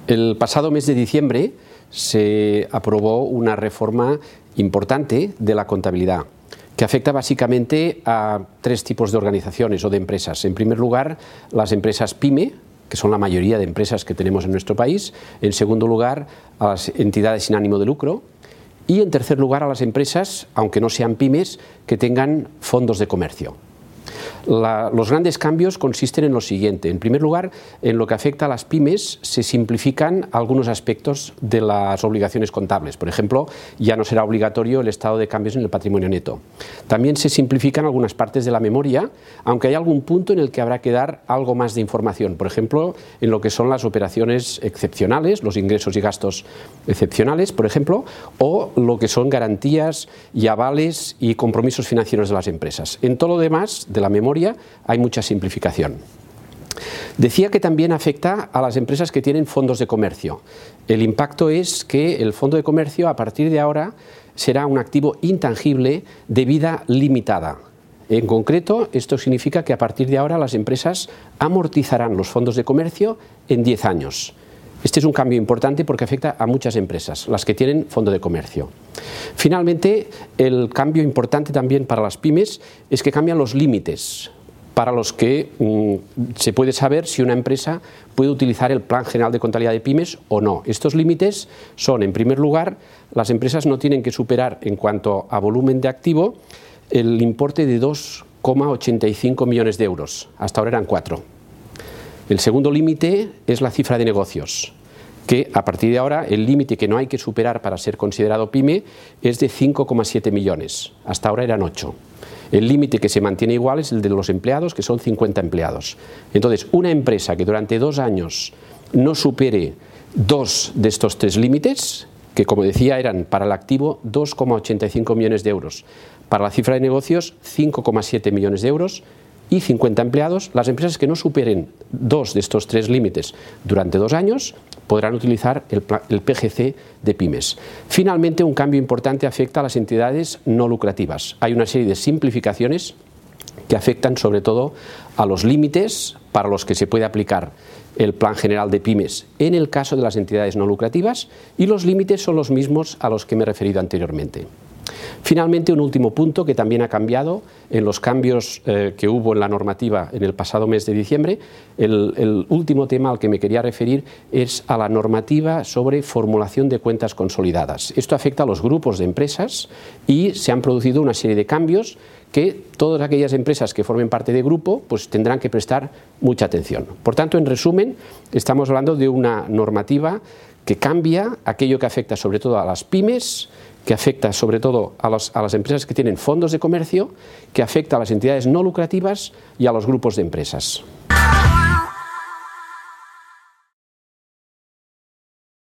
El pasado mes de diciembre se aprobó una reforma importante de la contabilidad que afecta básicamente a tres tipos de organizaciones o de empresas. En primer lugar, las empresas PYME, que son la mayoría de empresas que tenemos en nuestro país. En segundo lugar, a las entidades sin ánimo de lucro. Y en tercer lugar, a las empresas, aunque no sean pymes, que tengan fondos de comercio. Los grandes cambios consisten en lo siguiente. En primer lugar, en lo que afecta a las pymes, se simplifican algunos aspectos de las obligaciones contables. Por ejemplo, ya no será obligatorio el estado de cambios en el patrimonio neto. También se simplifican algunas partes de la memoria, aunque hay algún punto en el que habrá que dar algo más de información. Por ejemplo, en lo que son las operaciones excepcionales, los ingresos y gastos excepcionales, por ejemplo, o lo que son garantías y avales y compromisos financieros de las empresas. En todo lo demás de la memoria hay mucha simplificación. Decía que también afecta a las empresas que tienen fondos de comercio. El impacto es que el fondo de comercio a partir de ahora será un activo intangible de vida limitada. En concreto, esto significa que a partir de ahora las empresas amortizarán los fondos de comercio en 10 años. Este es un cambio importante porque afecta a muchas empresas, las que tienen fondo de comercio. Finalmente, el cambio importante también para las pymes es que cambian los límites para los que se puede saber si una empresa puede utilizar el Plan General de Contabilidad de Pymes o no. Estos límites son, en primer lugar, las empresas no tienen que superar en cuanto a volumen de activo el importe de 2,85 millones de euros. Hasta ahora eran 4. El segundo límite es la cifra de negocios, que a partir de ahora el límite que no hay que superar para ser considerado pyme es de 5,7 millones, hasta ahora eran 8. El límite que se mantiene igual es el de los empleados, que son 50 empleados. Entonces, una empresa que durante 2 años no supere 2 de estos 3 límites, que como decía eran para el activo 2,85 millones de euros, para la cifra de negocios 5,7 millones de euros, y 50 empleados, las empresas que no superen 2 de estos 3 límites durante 2 años podrán utilizar el PGC de pymes. Finalmente, un cambio importante afecta a las entidades no lucrativas. Hay una serie de simplificaciones que afectan sobre todo a los límites para los que se puede aplicar el Plan General de Pymes en el caso de las entidades no lucrativas, y los límites son los mismos a los que me he referido anteriormente. Finalmente, un último punto que también ha cambiado en los cambios que hubo en la normativa en el pasado mes de diciembre. El último tema al que me quería referir es a la normativa sobre formulación de cuentas consolidadas. Esto afecta a los grupos de empresas y se han producido una serie de cambios que todas aquellas empresas que formen parte de grupo pues tendrán que prestar mucha atención. Por tanto, en resumen, estamos hablando de una normativa que cambia aquello que afecta sobre todo a las pymes, que afecta sobre todo a las empresas que tienen fondos de comercio, que afecta a las entidades no lucrativas y a los grupos de empresas.